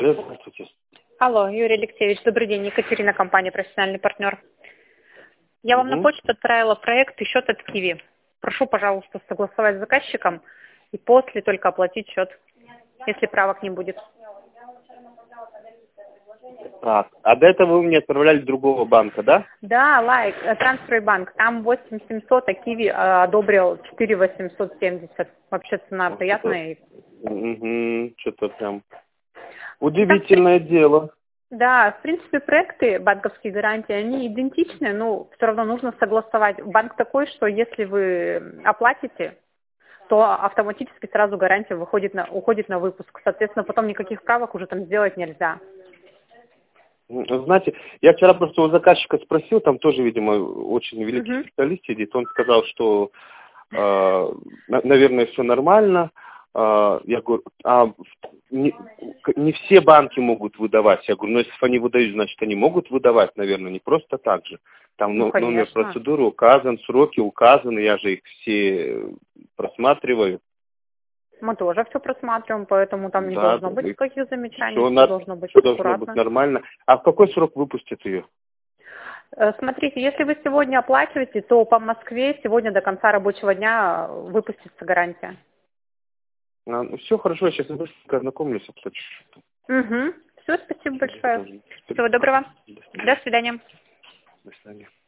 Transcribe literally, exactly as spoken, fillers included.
Здравствуйте. Алло, Юрий Алексеевич, добрый день. Екатерина, компания «Профессиональный партнер». Я вам на Угу. почту отправила проект и счет от Киви. Прошу, пожалуйста, согласовать с заказчиком и после только оплатить счет, если правок не будет. Так, а до этого вы мне отправляли другого банка, да? Да, лайк, трансфер банк. Там восемь семьсот, а Киви э, одобрил четыре восемьсот семьдесят. Вообще цена приятная. Угу, что-то прям И там, в удивительное дело. Да, в принципе, проекты банковские гарантии, они идентичны, но все равно нужно согласовать. Банк такой, что если вы оплатите, то автоматически сразу гарантия выходит на, уходит на выпуск. Соответственно, потом никаких правок уже там сделать нельзя. Знаете, я вчера просто у заказчика спросил, там тоже, видимо, очень великий Мгм. специалист сидит, он сказал, что, э, на- наверное, все нормально. Э, я говорю, а не, к- не все банки могут выдавать. Я говорю, ну если они выдают, значит они могут выдавать, наверное, не просто так же. Там Ну, но- номер конечно. процедуры указан, сроки указаны, я же их все просматриваю. Мы тоже все просматриваем, поэтому там не Да, должно быть никаких замечаний, все, все должно быть все должно быть аккуратно. нормально. А в какой срок выпустят ее? Э, Смотрите, если вы сегодня оплачиваете, то по Москве сегодня до конца рабочего дня э, выпустится гарантия. А, ну, все хорошо, я сейчас быстренько ознакомлюсь, оплачу. Угу. Все, спасибо Всё, большое. до свидания. Всего доброго. До До свидания. свидания. До свидания.